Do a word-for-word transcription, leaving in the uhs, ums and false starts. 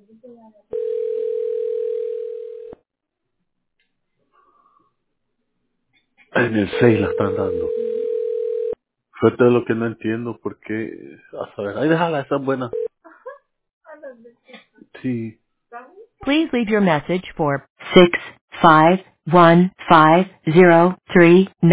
En el seis la están dando. Fue todo lo que no entiendo porque, a saber, ay, déjala, esa es buena. Sí. Please leave your message for six five one five zero three nine.